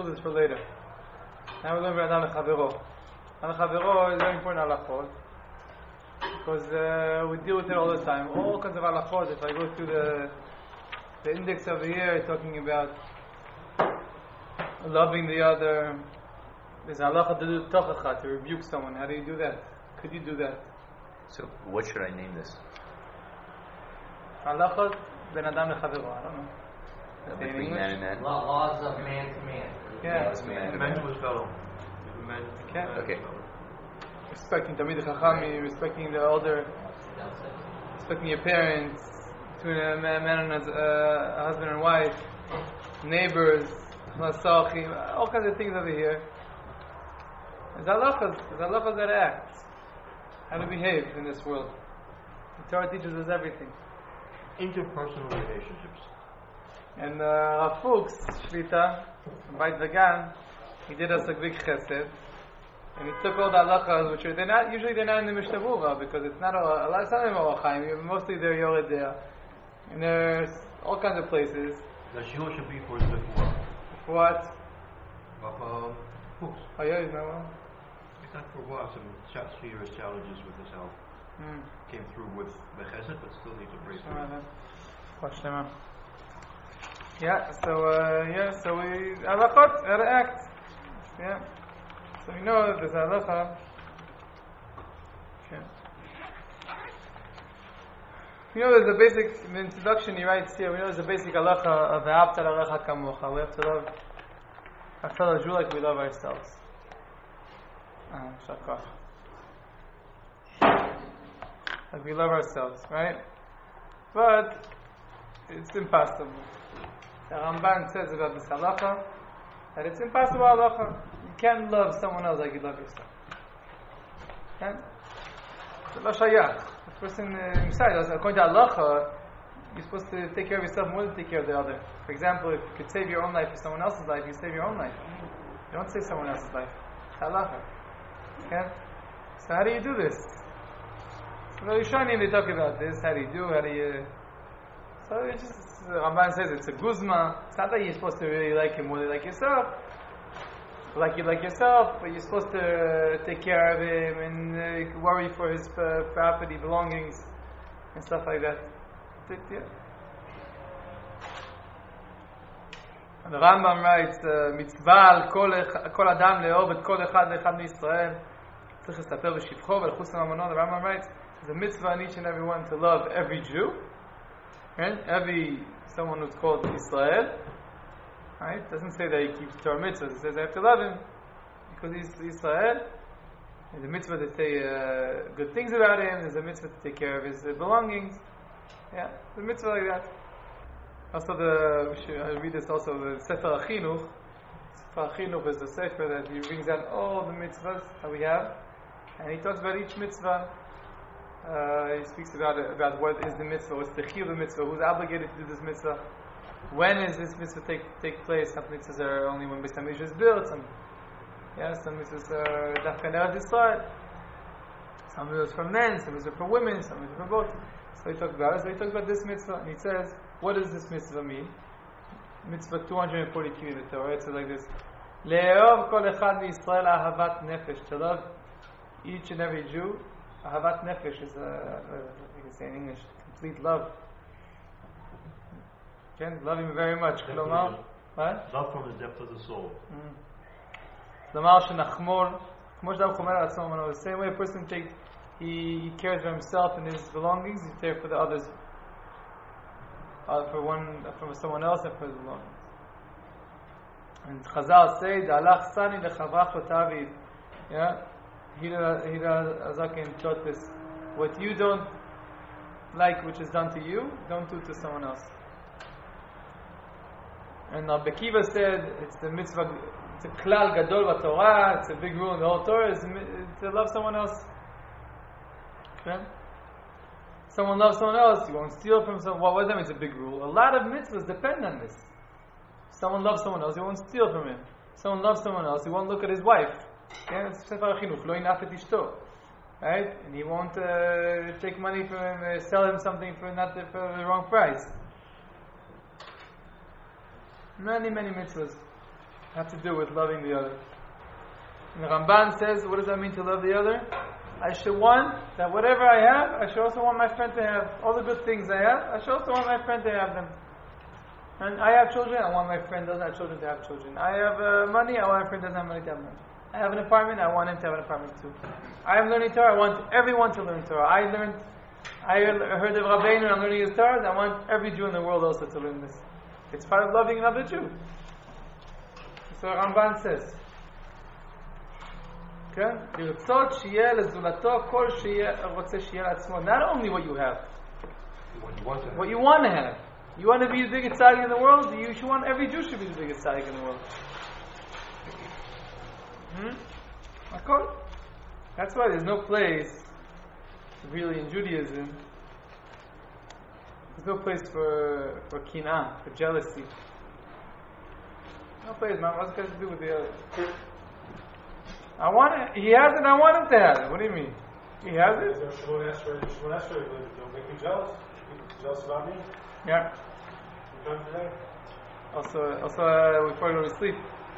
this for later. Now we're going to Adam Lechavero. Adam Lechavero is very important halachot because we deal with it all the time. All kinds of halachot. If I go through the index over here, talking about loving the other. There's halacha to do tochacha, to rebuke someone. How do you do that? Could you do that? So what should I name this? Halachot ben Adam Lechavero. I don't know. Between man and man? Laws of man to man. Yeah. Man to his fellow. Man. Okay. Respecting Tamid Chachami, respecting the elder, respecting your parents, between a man and a husband and wife, neighbors, all kinds of things over here. There's halachas that act, how to behave in this world. The Torah teaches us everything. Interpersonal relationships. And Rav Fuchs, Shlita, Beit Vegan, he did us a big chesed. And he took all the halachas, which they're not in the Mishnah Berurah, because it's not a lot of time in Orach Chaim, mostly they're Yored there. And there's all kinds of places. The shiur should be for the Before. For what? Fuchs. Oh yeah, you know well. It's not for what? Some serious challenges with his health. Came through with the chesed, but still need to break through. Yeah, so we halachot, how to act. Yeah. So we know that there's halacha. Okay. You know there's a basic, in the introduction he writes here, we know there's a basic halacha of Ve'ahavta l'recha kamocha. We have to love our fellow Jew like we love ourselves. Shakach. Like we love ourselves, right? But it's impossible. The Ramban says about this halacha that it's impossible halacha. You can't love someone else like you love yourself. Okay? It's lo shayach. The person inside, according to halacha, you're supposed to take care of yourself more than take care of the other. For example, if you could save your own life for someone else's life, you save your own life. You don't save someone else's life. It's halacha. Okay? So how do you do this? So the Rishonim, they talk about this. How do you do? So it's just, Ramban says it's a guzma. It's not that you're supposed to really like him more than like yourself. Like you like yourself, but you're supposed to take care of him and worry for his property, belongings, and stuff like that. Yeah. And the Rambam writes, mitzvah al kol adam le'ov et kol echad ve'echad miYisrael tzarich lestaper v'shivcho v'lchus l'mamono. The Rambam writes, there's a mitzvah on each and every one to love every Jew, right? Someone who's called Israel, right? It doesn't say that he keeps Torah mitzvahs. It says I have to love him because he's Israel. There's a mitzvah to say good things about him. There's a mitzvah to take care of his belongings. Yeah, the mitzvah like that. Also, we should read this also. The Sefer HaChinuch. Sefer HaChinuch is the sefer that he brings out all the mitzvahs that we have, and he talks about each mitzvah. He speaks about what is the mitzvah, what's the chiyuv of the mitzvah, who's obligated to do this mitzvah, when is this mitzvah take place. Some mitzvahs are only when Beis Hamikdash is built. Some mitzvahs are dafka Eretz Yisrael. Some mitzvahs for men, some mitzvahs for women, some mitzvahs for both. So he talks about it. So he talks about this mitzvah, and he says, what does this mitzvah mean? Mitzvah 242 in the Torah. It says like this: Le'ov kol echad miYisrael ahavat nefesh. To love each and every Jew. Ahavat nefesh is you can say in English, complete love. Again, love him very much. Klomar, what? Love from the depth of the soul. Klomar shenachmor, the same way a person he cares for himself and his belongings, he cares for the others, for someone else and for his belongings. And Chazal say, "Da'alach sani lechavrach lotavid." Yeah. Hira Azakin taught this. What you don't like, which is done to you, don't do to someone else. And Rabbi Akiva said, it's the mitzvah, it's a klal gadol b'Torah, it's a big rule in the whole Torah, is to love someone else. Okay? Someone loves someone else, you won't steal from someone. What was that? It's a big rule. A lot of mitzvahs depend on this. Someone loves someone else, you won't steal from him. Someone loves someone else, he won't look at his wife. Yeah, it's Sefer HaChinuch, lo yinaf et ishto, right? And he won't take money from him, sell him something for the wrong price. Many mitzvahs. have to do with loving the other. And the Ramban says, what does that mean to love the other? I should want that whatever I have, I should also want my friend to have. All the good things I have, I should also want my friend to have them. And I have children, I want my friend doesn't have children to have children. I have money, I want my friend doesn't have money to have money. I have an apartment, I want him to have an apartment too. I am learning Torah, I want everyone to learn Torah. I heard of Rabbeinu and I'm learning his Torah, I want every Jew in the world also to learn this. It's part of loving another Jew. So Ramban says. לרצות שיהיה לזולתו כל שרוצה שיהיה לעצמו. Not only what you have, what you want to have. You want to be the biggest tzaddik in the world? You should want every Jew should be the biggest tzaddik in the world. That's why there's no place, really, in Judaism. There's no place for kinah, for jealousy. No place, man. What's it got to do with the other? I want it. He has it. I want him to have it. What do you mean? He has it. Shimon Esrei, don't make me jealous. Jealous about me? Yeah. Also, before you go to sleep,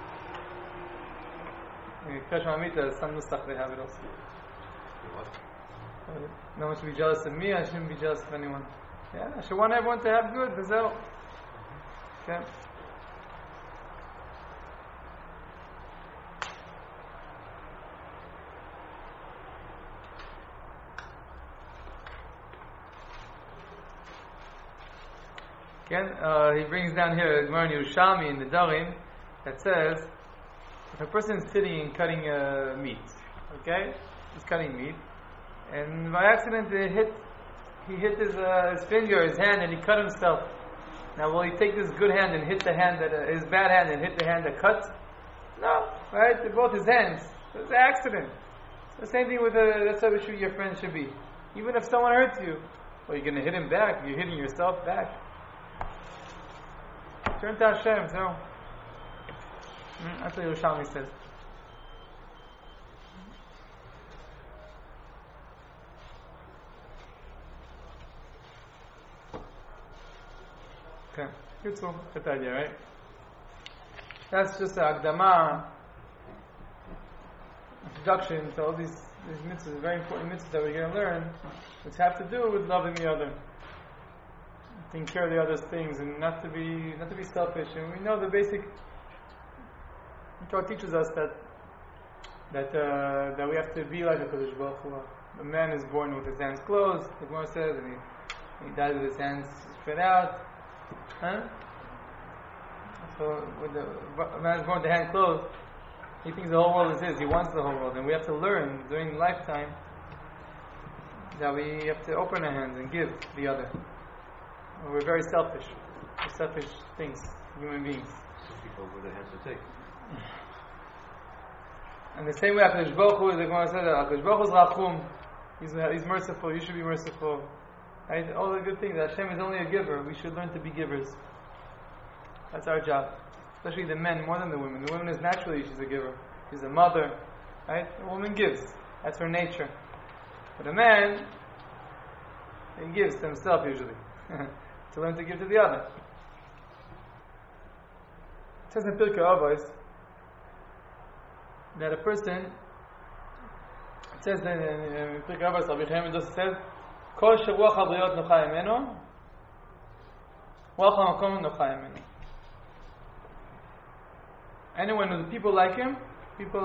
in Krishna Amita, some nusach they have it also. No one should be jealous of me. I shouldn't be jealous of anyone. Yeah, I should want everyone to have good. V'zeh. Okay. Again, he brings down here Gemara in Yerushalmi in the Darim that says if a person is sitting and cutting meat, okay, he's cutting meat, and by accident he hit his finger, his hand, and he cut himself. Now, will he take this good hand and hit the hand his bad hand and hit the hand that cuts? No, right? They're both his hands. It's an accident. The same thing with that's how your friend should be. Even if someone hurts you, well, you're going to hit him back. You're hitting yourself back. Turn to Hashem, so. That's what Yerushalmi says. Okay, good idea, right? That's just an akdama, introduction to all these mitzvahs, very important mitzvahs that we're going to learn, which have to do with loving the other. Taking care of the other's things and not to be selfish. And we know the basic Torah teaches us that we have to be like a Kadosh Baruch Hu. A man is born with his hands closed, the Gemara says, and he dies with his hands spread out. So when a man is born with the hand closed, he thinks the whole world is his. He wants the whole world, and we have to learn during lifetime that we have to open our hands and give the other. We're very selfish. We're selfish things, human beings. Some people with their hands to take. And the same way, HaKadosh Baruch Hu, the Gemara said, HaKadosh Baruch Hu is Rachum. He's merciful. You should be merciful. Right? All the good things. Hashem is only a giver. We should learn to be givers. That's our job. Especially the men more than the women. The woman is naturally, she's a giver. She's a mother. Right? The woman gives. That's her nature. But a man, he gives to himself usually. To learn to give to the other. It says in Pirkei Avos that a person, it says in Pirkei Avos, Rabbi Chaim Mendoza says, Kol sheruach habriyot nocha imeno, ruach hamakom nocha imeno. Anyone who the people like him, people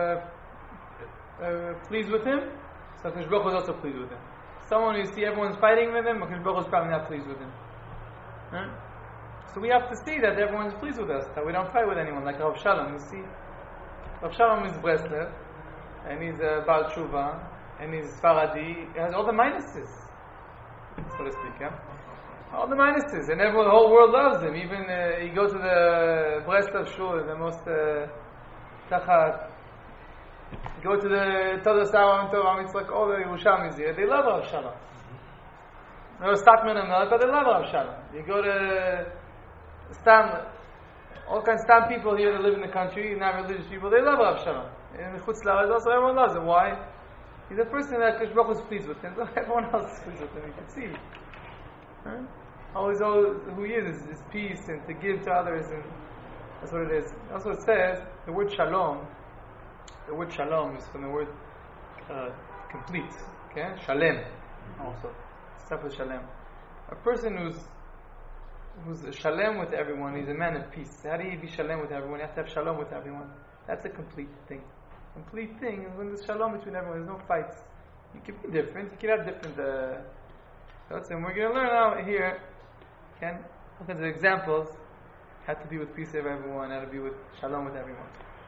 pleased with him, so HaKadosh Baruch Hu is also pleased with him. Someone you see everyone's fighting with him, HaKadosh Baruch Hu is probably not pleased with him. Right? So we have to see that everyone's pleased with us, that we don't fight with anyone, like Rav Shalom. You see, Rav Shalom is Breslev, and he's Baal Tshuva, and he's Faradi. He has all the minuses, so to speak. Yeah? All the minuses, and everyone, the whole world loves him. Even you go to the Breslev Shul, the most Tachat. Go to the Todos Aram, it's like all the Yerushalmis here. They love Rav Shalom. No Statman and not, but they love Rav Shalom. You go to Stam, all kinds of Stam people here that live in the country, not religious people, they love Rav Shalom. In the Chutz La'aretz also, everyone loves him. Why? He's a person that HaKadosh Baruch Hu is pleased with him, so everyone else is pleased with him. You can see. Right? Always who he is peace and to give to others. And That's what it is. That's what it says. The word shalom is from the word complete. Okay? Shalem. Also. Stuff with shalem. A person who's shalem with everyone, he's a man of peace. How do you be shalem with everyone? You have to have shalom with everyone. That's a complete thing. Complete thing is when there's shalom between everyone. There's no fights. You can be different. You can have different thoughts. And we're going to learn out here, okay, all kinds of examples. How to be with peace with everyone. How to be with shalom with everyone.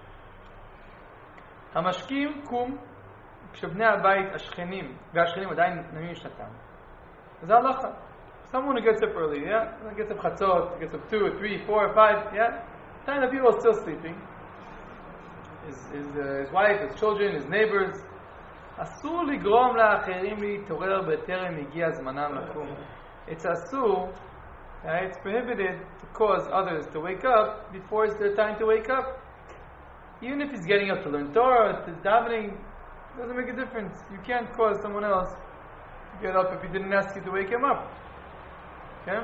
המשקים קום כשבני הבית השכנים והשכנים עדיין נמים משנתם. וזה הלכה. Someone who gets up early, yeah? Gets up chatzot, gets up 2, 3, 4, 5, yeah? Time the people are still sleeping. His wife, his children, his neighbors. אסור לגרום לאחרים להתעורר בטרם הגיע זמנם לקום. It's asur, right? It's prohibited to cause others to wake up before it's their time to wake up. Even if he's getting up to learn Torah, to davening, it doesn't make a difference. You can't cause someone else to get up if he didn't ask you to wake him up. Okay?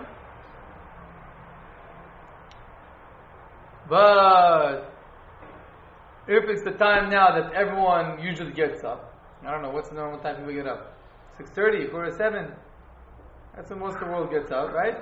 But if it's the time now that everyone usually gets up, I don't know, what's the normal time people get up? 6:30, 4:07. That's when most of the world gets up, right?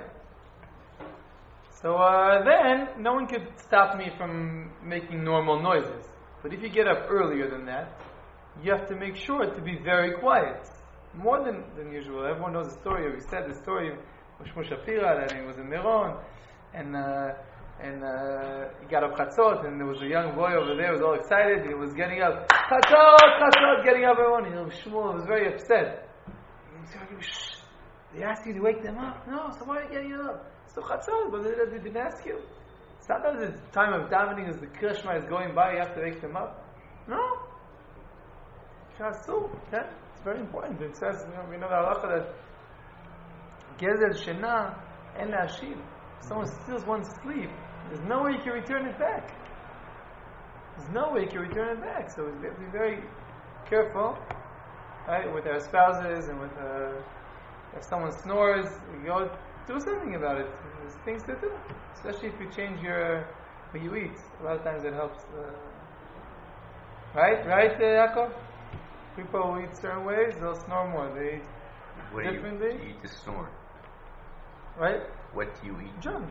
So then, no one could stop me from making normal noises. But if you get up earlier than that, you have to make sure to be very quiet. More than usual. Everyone knows the story. We said the story of Shmuel Shapira, that he was in Meron, and he got up chatzot, and there was a young boy over there who was all excited. He was getting up, chatzot, getting up everyone. Shmuel was very upset. He said, shh, they asked you to wake them up? No, so why are you getting up? So chatzot, but they didn't ask you. Sometimes it's time of davening as the Krishma is going by, you have to wake them up. No. Chatzot, okay? It's very important. It says, we know the halacha that gezer shena en le'ashiv. If someone steals one's sleep, there's no way you can return it back. There's no way you can return it back. So we have to be very careful, right, with our spouses and with if someone snores, we go do something about it. There's things to do, especially if you change what you eat. A lot of times it helps. Right, Yaakov? People who eat certain ways, they'll snore more. They eat differently. What do you eat to snore? Right? What do you eat? Junk.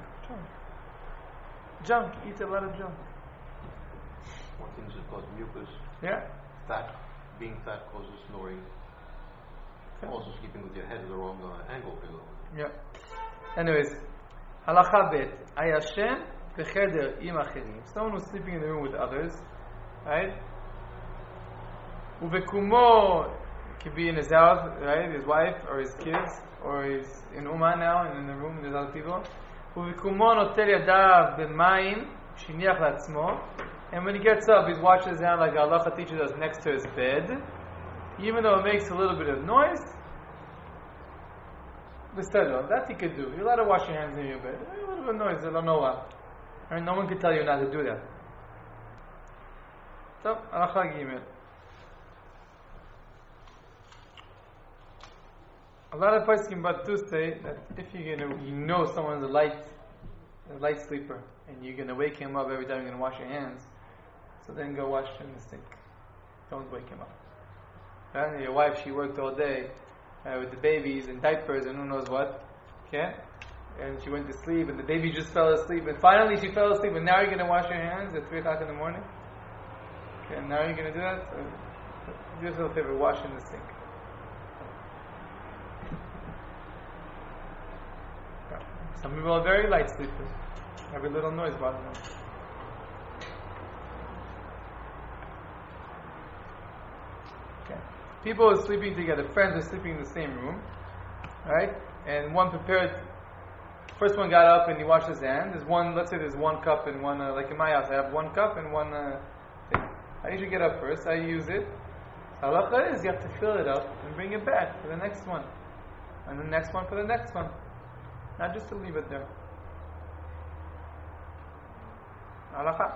Eat a lot of junk. One thing is it causes mucus. Yeah. Being fat causes snoring. Okay. Also sleeping with your head at the wrong angle. Yeah. Anyways, halacha bet. Ayashen becheder im acherim. Someone who's sleeping in the room with others, right? Uvekumo could be in his house, right? His wife or his kids, or he's in Uma now and in the room with other people. Uvekumo notel yadav b'mayim shiniach latzmo. And when he gets up, he washes his hand like halacha teaches us next to his bed. Even though it makes a little bit of noise, that he could do. You're allowed to wash your hands in your bed. A little bit of noise, I don't know what. And no one can tell you not to do that. So, halacha gimel. A lot of poskim but do say that if you know someone's a light sleeper, and you're gonna wake him up every time you're gonna wash your hands, so then go wash in the sink. Don't wake him up. And your wife, she worked all day with the babies and diapers and who knows what, okay? And she went to sleep, and the baby just fell asleep, and finally she fell asleep, and now you're gonna wash your hands at 3 o'clock in the morning. Okay, and now you're gonna do that. So do yourself a favor, wash in the sink. Some people are very light sleepers. Every little noise bothers them. Okay. People are sleeping together. Friends are sleeping in the same room. Right? And one prepared. First one got up and he washed his hands. Let's say there's one cup and one, like in my house, I have one cup and one thing. I usually get up first. I use it. Halacha is you have to fill it up and bring it back for the next one. And the next one for the next one. Not just to leave it there. Halacha.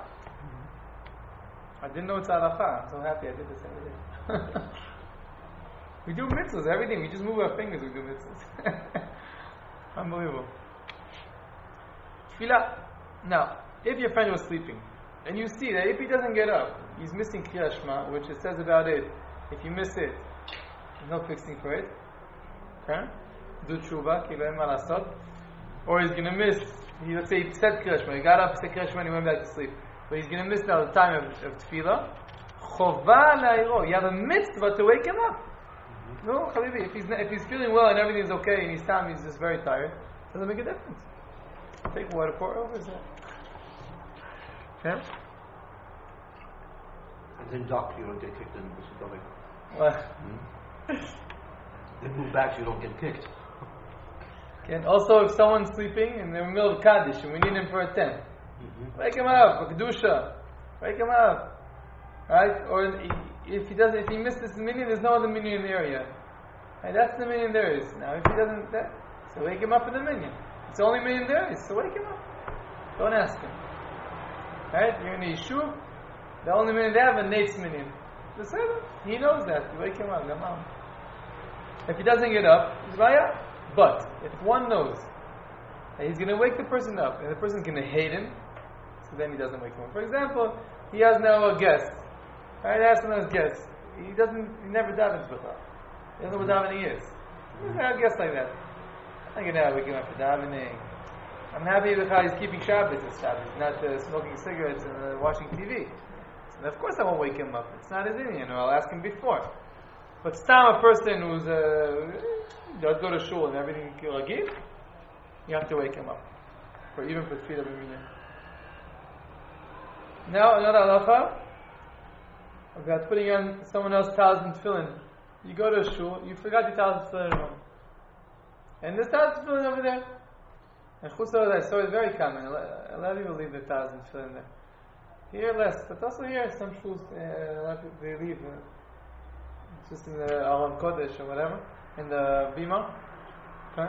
I didn't know it's halacha. I'm so happy I did this every day. We do mitzvahs, everything. We just move our fingers, we do mitzvahs. Unbelievable. Tefillah. Now, if your friend was sleeping, and you see that if he doesn't get up, he's missing Kriyat Shema, which it says about it, if you miss it, there's no fixing for it. Okay? Do tshuva, ki lo en ma lasot. Or he's going to miss, let's say he said Kriyat Shema, he got up, said Kriyat Shema, and he went back to sleep. But he's going to miss now the time of tefillah. Chova la'iro. You have a mitzvah to wake him up. No, Habibi, if he's feeling well and everything's okay and he's just very tired, it doesn't make a difference. Take water, pour over his head. Okay? And then doctor, you don't get kicked in the stomach. What? They move back so you don't get kicked. Okay. And also, if someone's sleeping in the middle of Kaddish and we need him for a tent, wake him up, for Kedusha. Wake him up. Right? Or if he missed this minyan, there's no other minyan in the area. Right? That's the minyan there is. Now, if he doesn't, so wake him up in the minyan. It's the only minyan there is, so wake him up. Don't ask him. Right? You're in the Yishuv, the only minyan they have a Nate's minyan. He knows that. You wake him up. If he doesn't get up, he's Raya. But if one knows that he's going to wake the person up, and the person's going to hate him, so then he doesn't wake him up. For example, he has now a guest. Right? He has another guest. He never davens before. He doesn't know what davening is. He's got a guest like that. I'm going to wake him up for davening. I'm happy with how he's keeping Shabbos this Shabbos, not smoking cigarettes and watching TV. So of course I won't wake him up. It's not his Indian, or I'll ask him before. But still, a person who's does go to shul and everything ragil, you have to wake him up, even for tefillah b'minyan. Now another halacha about putting on someone else's talis and tefillin. You go to a shul, you forgot your talis and tefillin at home, and there's talis and tefillin over there. And chutz I saw it very common. A lot of people leave their talis and tefillin there. Here less, but also here some shuls a lot of people, they leave. Just in the Aron Kodesh or whatever, in the Bima. Okay?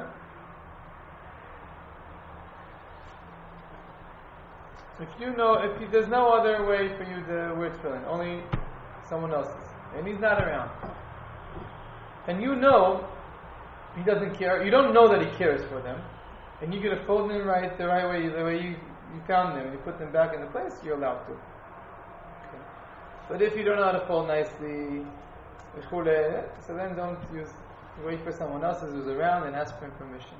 If there's no other way for you to wear tefillin, only someone else's, and he's not around, and you know he doesn't care, you don't know that he cares for them, and you're going to fold them the right way, the way you found them, and you put them back in the place, you're allowed to. Okay. But if you don't know how to fold nicely, so then don't wait for someone else who's around and ask for permission.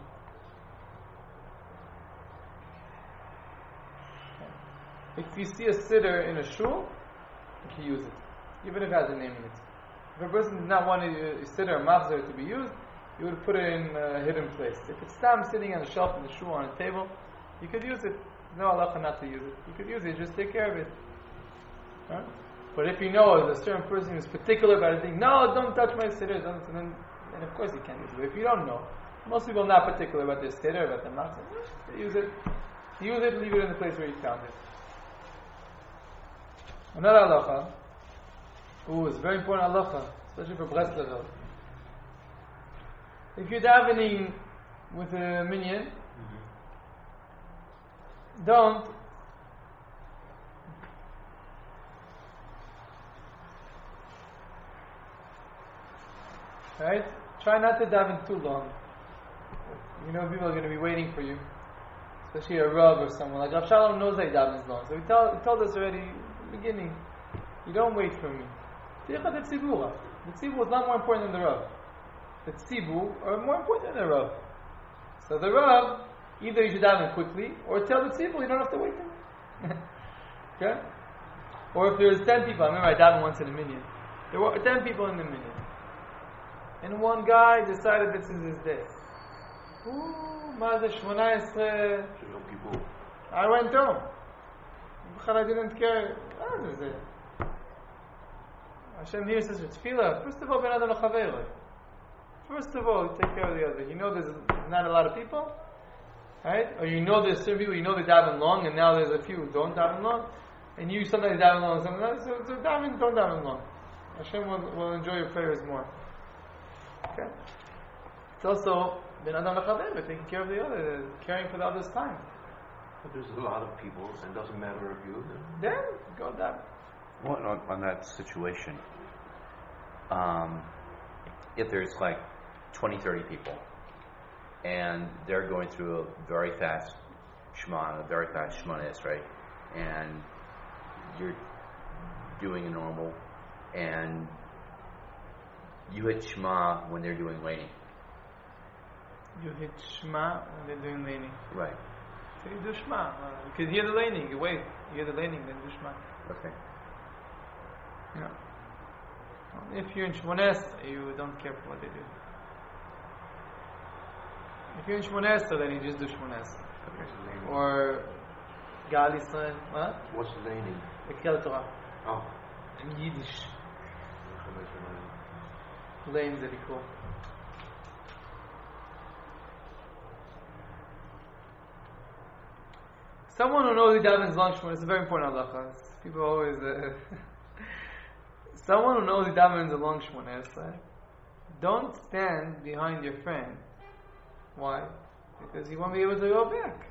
Okay. If you see a siddur in a shul, you can use it, even if it has a name in it. If a person does not want a siddur or machzor to be used, you would put it in a hidden place. If it's sitting on a shelf in the shul on a table, you could use it. No halacha not to use it. You could use it, just take care of it. Huh? But if you know there's a certain person who's particular about it, think, no, don't touch my siddur, then of course you can't use it. But if you don't know, most people are not particular about their siddur, about the matzah, use it, leave it in the place where you found it. Another halacha, it's a very important halacha, especially for Breslev. If you're davening with a minyan, don't right? Try not to daven too long. You know people are going to be waiting for you, especially a Rav or someone. Like Rav Shalom knows that he davens long, so he told us already in the beginning, you don't wait for me. The tzibur is not more important than the Rav. The tzibur are more important than the Rav. So the Rav, either you should daven quickly, or tell the tzibur you don't have to wait for me. Okay? Or if there's 10 people, I remember I davened once in a minyan. There were 10 people in the minyan. And one guy decided this is his day. I went home. I didn't care. Hashem here says it's tefillah. First of all, ben adam l'chaveroi. First of all, take care of the other. You know there's not a lot of people, right? Or you know there's certain people, you know they daven long, and now there's a few who don't daven long, and you sometimes daven long, sometimes so daven, don't daven long. Hashem will enjoy your prayers more. Okay. It's also ben adam l'chaveroi, taking care of the other, caring for the other's time. But there's a lot of people, and it doesn't matter if you. Then go daven. Well, on that situation, if there's like 20, 30 people, and they're going through a very fast Shema, a very fast Shmonis, right? and you're doing a normal, and you hit Shema when they're doing Laning. You hit Shema when they're doing Laning. Right. So you do Shema. You can hear the Laning. You wait. You hear the Laning, then do Shema. Okay. Yeah. If you're in Shmones, you don't care for what they do. If you're in Shmones, then you just do Shmones. Okay. Or Gal Yisrael. What? What's laning? The Kriyat Torah. Oh. In Yiddish. Lane that he called. Someone who knows he davens long Shmones, it's a very important halacha. People always. Someone who knows he davens a long Shmones, don't stand behind your friend. Why? Because you won't be able to go back.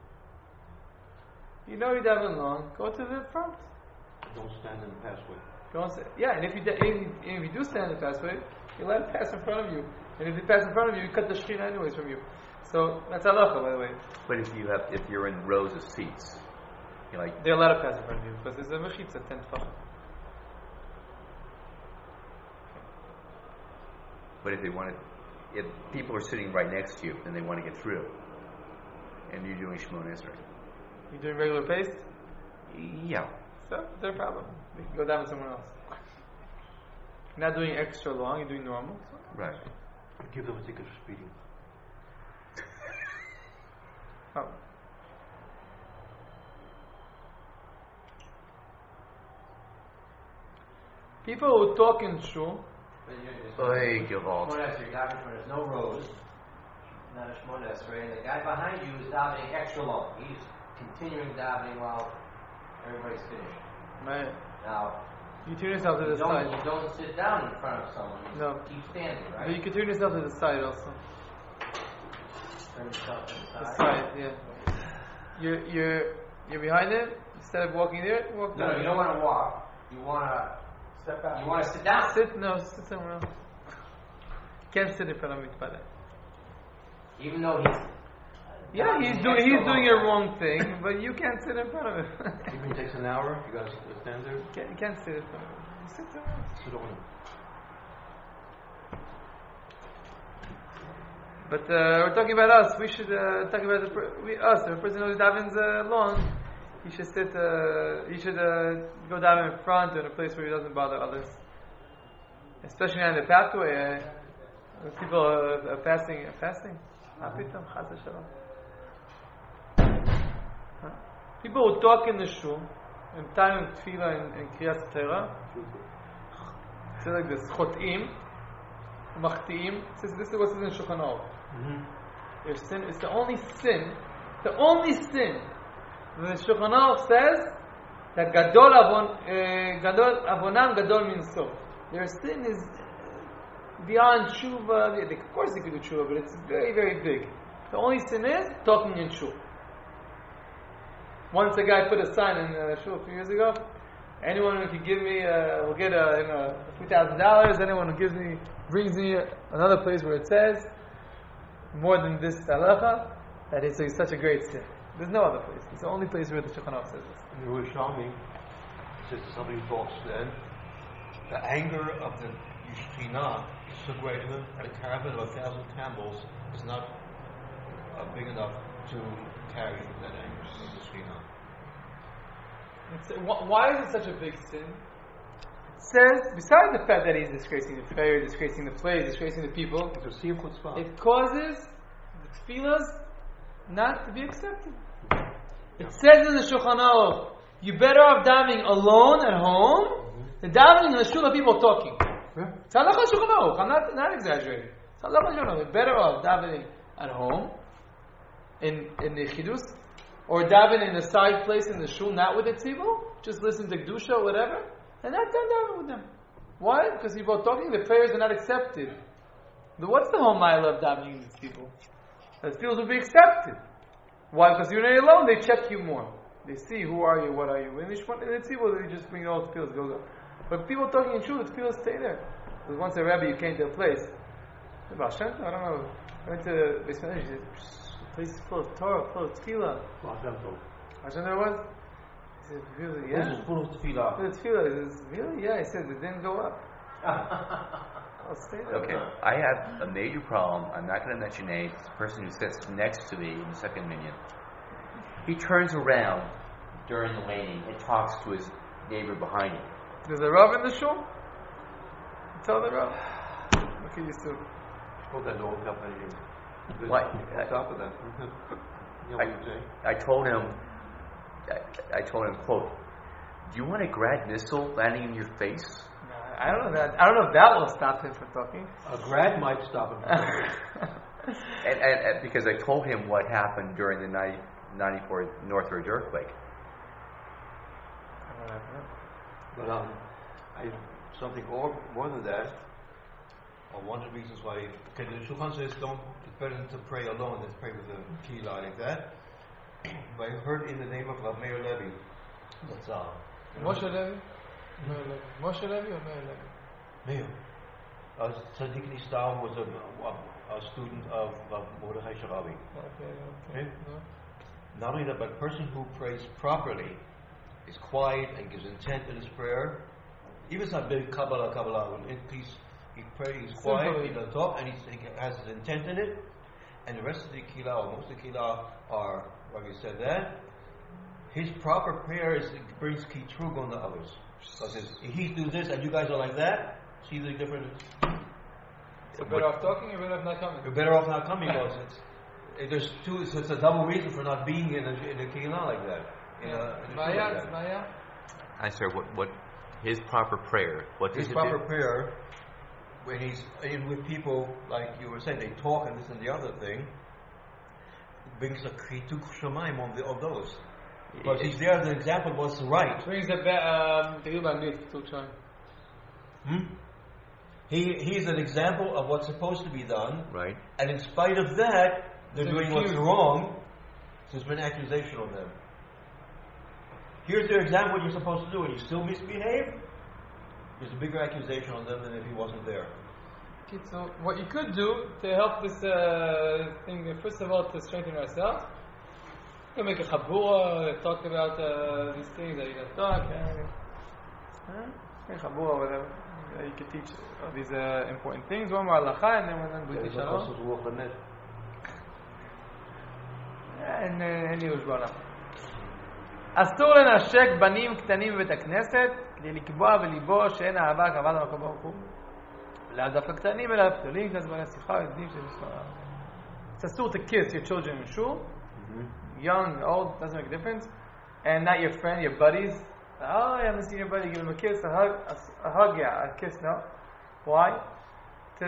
You know you daven long, go to the front. Don't stand in the pathway. Don't say, yeah, and if you do stand in the pathway, you let it pass in front of you. And if it passes in front of you, you cut the Shekhinah anyways from you. So that's halacha, by the way. But if you're in rows of seats, you're like they're allowed to pass in front of you because there's a mechitza 10 tefachim. But if people are sitting right next to you and they want to get through, and you're doing Shemona Esrei. You doing regular pace? Yeah. So it's their problem. They can go down with someone else. You're not doing extra long, you're doing normal. So. Right. Give them a ticket for speeding. Oh. People who talk in shul. Oy, Gewalt. Shmones, you're davening when there's no rows, not a Shmones, right? And the guy behind you is davening extra long. He's continuing davening while everybody's finished. Right. Now, you turn yourself to the side. You don't sit down in front of someone. You No. keep standing, right? But you can turn yourself to the side also. Turn yourself to the The side. side, yeah. You're behind him. Instead of walking there, walk No, down. you don't want to walk. You want to Step back. You want to sit down. Sit somewhere else. Can't sit in front of me, but Even though he's he's doing a wrong thing, but you can't sit in front of him. Even takes an hour, you gotta stand there. You can't sit in front of him. You sit somewhere else. Sit on him. But we're talking about us. We should talk about us. If a person who davens long, he should sit. He should go daven in front or in a place where he doesn't bother others. Especially on the pathway, people are fasting. People who talk in the shul, in time of tefillah and kriyas Torah, say like this: chotim, machtiim. This is what says in Shulchan Aruch. Their sin is the only sin that the Shulchan Aruch says that gadol avonam gadol minso. Their sin is beyond tshuva. Of course they could do tshuva, but it's very, very big. The only sin is talking in shul. Once a guy put a sign in shul a few years ago. Anyone who can give me, will get a few $1,000. Anyone who brings me another place where it says more than this halacha, that is such a great sin. There's no other place. It's the only place where the Shulchan Aruch says this. In the Yerushalmi, it says to somebody who talks then, the anger of the Shekhinah is so great that a caravan of 1,000 camels is not big enough to carry that anger of the Shekhinah. Why is it such a big sin? It says, besides the fact that he's disgracing the prayer, disgracing the place, disgracing the people, it causes the tefillahs not to be accepted. It says in the Shulchan Aruch, you're better off davening alone at home than davening in the shul of people talking. It's halacha Shulchan Aruch. I'm not exaggerating. It's halacha Shulchan Aruch. You're better off davening at home in the chidus, or daven in a side place in the shul, not with the tzibur, just listen to kedusha or whatever, and not daven with them. Why? Because people are talking, the prayers are not accepted. But what's the whole mile of davening in the tzibur? The tzibur will be accepted. Why? Because you're not alone, they check you more. They see who are you, what are you. In the tzibur, they just bring all the tefillahs, go. But people talking in shul, the tefillahs stay there. Because once a rabbi, you came to a place. I don't know. I went to Beis Medrash, he said, the place is full of Torah, full of tefillah. Hashem there was. He said, really? This Yeah. is full of tefillah. But it's tefillah. He says, really? Yeah. He said, it didn't go up. I'll stay there. Okay, I have a major problem. I'm not going to mention names. It's the person who sits next to me in the second minyan. He turns around during the laning and talks to his neighbor behind him. There's a Rav in the shul? Tell the Rav. What can you do? Oh, that old company. What? On top of that. You know what you're saying? I told him, quote, do you want a grad missile landing in your face? I don't know if that will stop him from talking. A grad might stop him. And because I told him what happened during the 94 Northridge earthquake. But something more than that. One of the reasons why, okay, the Shulchan says it's better to pray alone than to pray with a kila like that. But I heard in the name of Rav Meir Levi. That's Moshe Levi? Moshe Levi or Meir Levi? Meir. Tzaddik Nistar was a student of Mordechai Sharabi. Okay. No. Not only that, but a person who prays properly is quiet and gives intent in his prayer. Even if it's not big Kabbalah, he prays, he's quiet, he doesn't talk, and he has his intent in it. And the rest of the Kila, or most of the Kila, are, like you said that, his proper prayer brings Kitrug on the others. Because if he do this and you guys are like that, see the difference? So better off talking or better off not coming? You're better off not coming because it's a double reason for not being in a Kila like that. Maya? I said, what his proper prayer? What His proper prayer, when he's in with people, like you were saying, they talk and this and the other thing, brings a krituk shamayim of those. Because he's there as an example of what's right. Brings the He's an example of what's supposed to be done. Right. And in spite of that, they're doing what's wrong. So there's been accusation on them. Here's their example what you're supposed to do, and you still misbehave. There's a bigger accusation on them than if he wasn't there. Okay, so what you could do to help this thing, first of all, to strengthen ourselves, you can make a chabura, talk about these things that you can talk. Make a chabura, whatever. You can teach these important things. One more halacha, and then we teach halacha. And he was brought up. אסור לנשק בנים קטנים בבית הכנסת כדי לקבוע בליבו שאין אהבה כבוד למקום ברוך הוא. לאו דווקא קטנים אלא גדולים כזה בעלי שיחה ילדים של מספר. It's asul to kiss your children in shul, young, old, doesn't make a difference, and not your friend, your buddies. Oh, I haven't seen your buddy, give him a kiss, a hug, yeah, a kiss, no. Why? To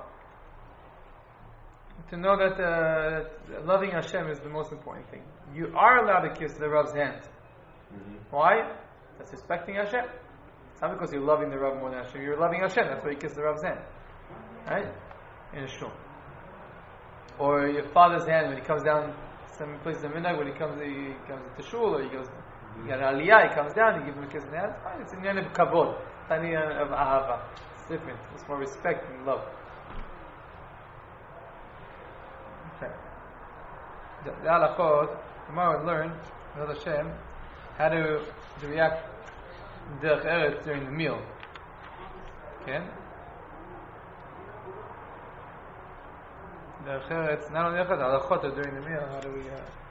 know that loving Hashem is the most important thing. You are allowed to kiss the Rav's hand. Why? That's respecting Hashem. It's not because you're loving the Rav more than Hashem. You're loving Hashem. That's why you kiss the Rav's hand. Right? In a shul. Or your father's hand when he comes down some place in midnight, when he comes to shul, or he goes, you got an aliyah, he comes down, you give him a kiss in the hand. It's fine. It's an inyan of kavod. It's an inyan of ahava. It's different. It's more respect and love. Okay. The halachot, tomorrow we'll learn, B'ezrat Hashem, how to react derech eretz during the meal. Okay? Derech eretz, not only derech eretz, halachot during the meal, how do we